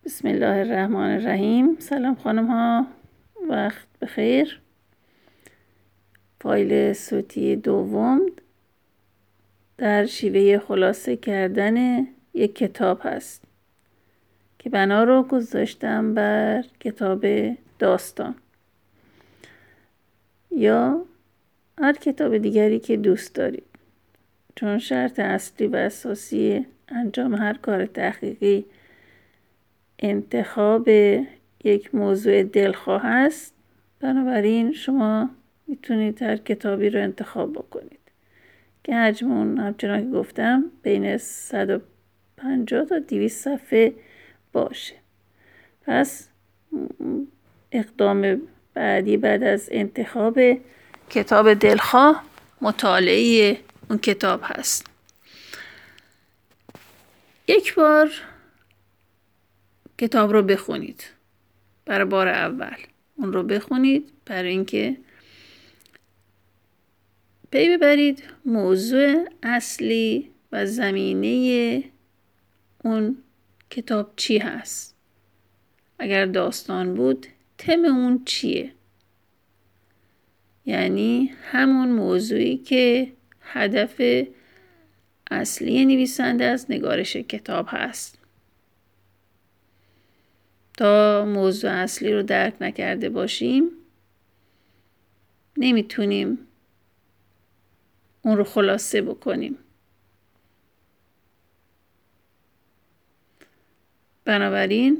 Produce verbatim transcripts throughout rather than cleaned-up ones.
بسم الله الرحمن الرحیم. سلام خانم ها، وقت بخیر. فایل صوتی دوم در شیوه خلاصه کردن یک کتاب هست که بنا رو گذاشتم بر کتاب داستان یا هر کتاب دیگری که دوست دارید، چون شرط اصلی و اساسی انجام هر کار تحقیقی انتخاب یک موضوع دلخواه است. بنابراین شما میتونید هر کتابی رو انتخاب بکنید که حجم اون همچنان که گفتم بین صد و پنجاه تا دویست صفحه باشه. پس اقدام بعدی بعد از انتخاب کتاب دلخواه مطالعه اون کتاب هست. یک بار کتاب رو بخونید، برای بار اول اون رو بخونید برای اینکه پی ببرید موضوع اصلی و زمینه اون کتاب چی هست. اگر داستان بود تم اون چیه، یعنی همون موضوعی که هدف اصلی نویسنده از نگارش کتاب هست. تا موضوع اصلی رو درک نکرده باشیم نمیتونیم اون رو خلاصه بکنیم. بنابراین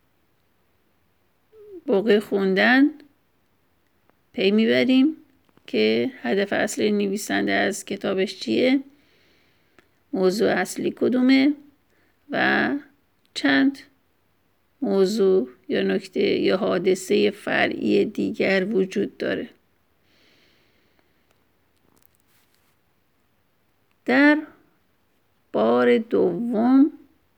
موقع خوندن پی میبریم که هدف اصلی نویسنده از کتابش چیه، موضوع اصلی کدومه و چند موضوع یا نکته یا حادثه فرعی دیگر وجود داره. در بار دوم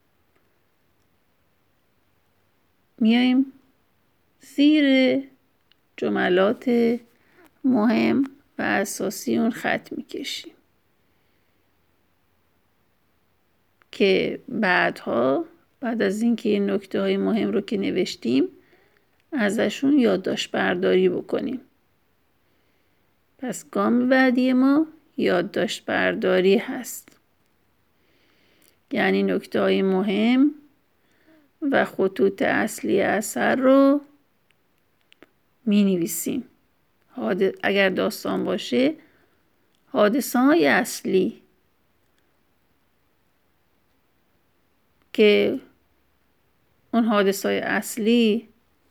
میایم زیر جملات مهم و اساسی اون خط میکشیم که بعدها بعد از اینکه این نکته های مهم رو که نوشتیم ازشون یادداشت برداری بکنیم. پس گام بعدی ما یادداشت برداری هست، یعنی نکته های مهم و خطوط اصلی اثر رو می نویسیم. اگر داستان باشه حادثه های اصلی که اون حادثه های اصلی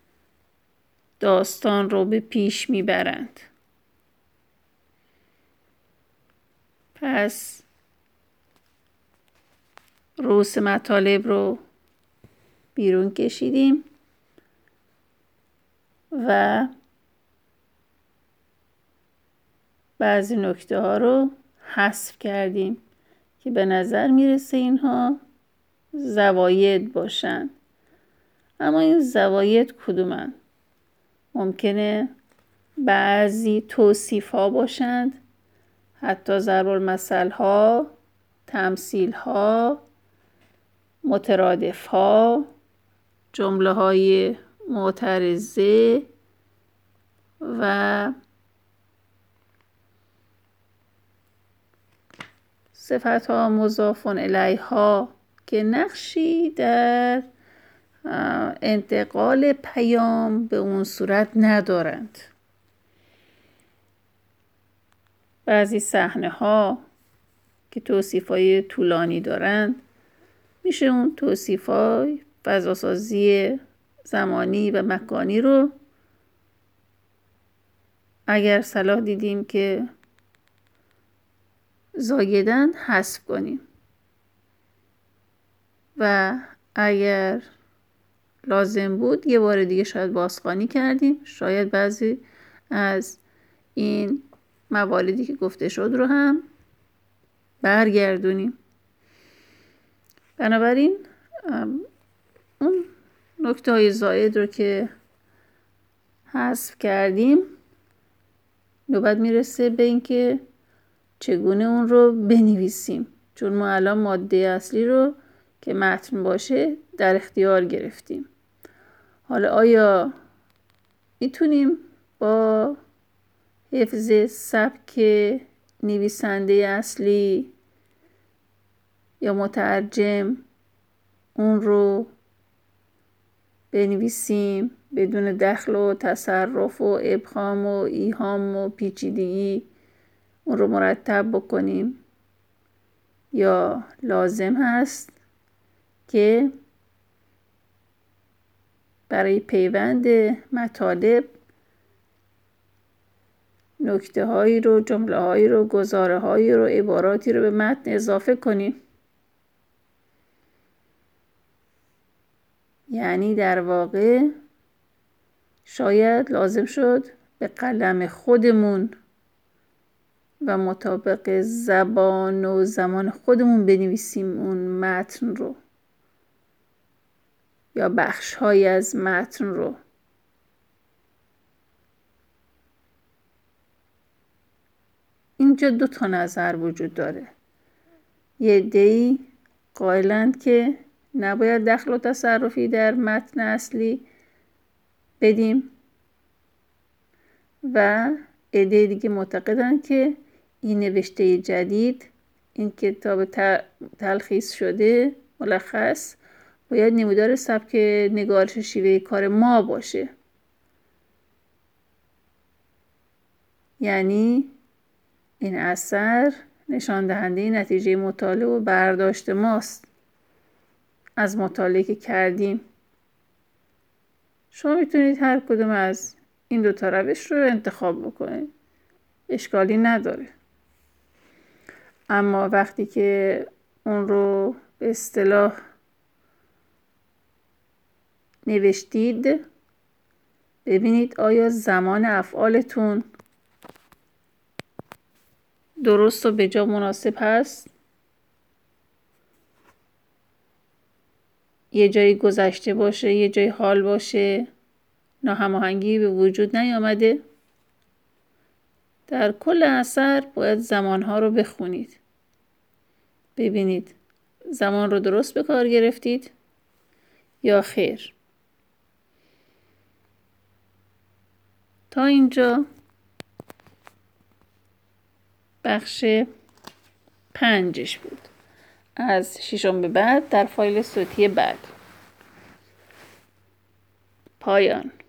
داستان رو به پیش میبرند. پس رؤوس مطالب رو بیرون کشیدیم و بعضی نکته ها رو حذف کردیم که به نظر میرسه اینها زواید باشن. اما این زواید کدومن؟ ممکنه بعضی توصیف ها باشند، حتی ضرب المثل ها، تمثیل ها، مترادف ها، جمله های معترضه و صفت ها مضاف الیه ها که نقشی در انتقال پیام به اون صورت ندارند. بعضی صحنه ها که توصیف های طولانی دارند میشه اون توصیف های فضاسازی زمانی و مکانی رو اگر صلاح دیدیم که زایدن حذف کنیم و اگر لازم بود یه بار دیگه شاید بازخوانی کردیم، شاید بعضی از این مواردی که گفته شد رو هم برگردونیم. بنابراین اون نکته های زائد رو که حذف کردیم نوبت میرسه به این که چگونه اون رو بنویسیم، چون ما الان ماده اصلی رو که متن باشه در اختیار گرفتیم. حالا آیا میتونیم با حفظ سبک نویسنده اصلی یا مترجم اون رو بنویسیم بدون دخل و تصرف و ابهام و ایهام و پیچیدگی اون رو مرتب بکنیم، یا لازم هست که برای پیوند مطالب نکته هایی رو، جمله هایی رو، گزاره هایی رو، عباراتی رو به متن اضافه کنیم؟ یعنی در واقع شاید لازم شد به قلم خودمون و مطابق زبان و زمان خودمون بنویسیم اون متن رو یا بخش های از متن رو. اینجا دو تا نظر وجود داره. یه عده‌ای قائلند که نباید دخل و تصرفی در متن اصلی بدیم و عده دیگه معتقدند که این نوشته جدید، این کتاب تلخیص شده ملخص، باید نمودار سبک نگارش شیوه کار ما باشه. یعنی این اثر نشان دهنده نتیجه مطالعه و برداشت ماست از مطالعه که کردیم. شما میتونید هر کدوم از این دو تا روش رو انتخاب بکنید، اشکالی نداره. اما وقتی که اون رو به اصطلاح نوشتید، ببینید آیا زمان افعالتون درست و به جا مناسب هست؟ یه جایی گذشته باشه، یه جایی حال باشه، ناهماهنگی به وجود نیامده؟ در کل اثر باید زمانها رو بخونید، ببینید زمان رو درست به کار گرفتید یا خیر. تا اینجا بخش پنجش بود. از ششم به بعد در فایل صوتی بعد. پایان.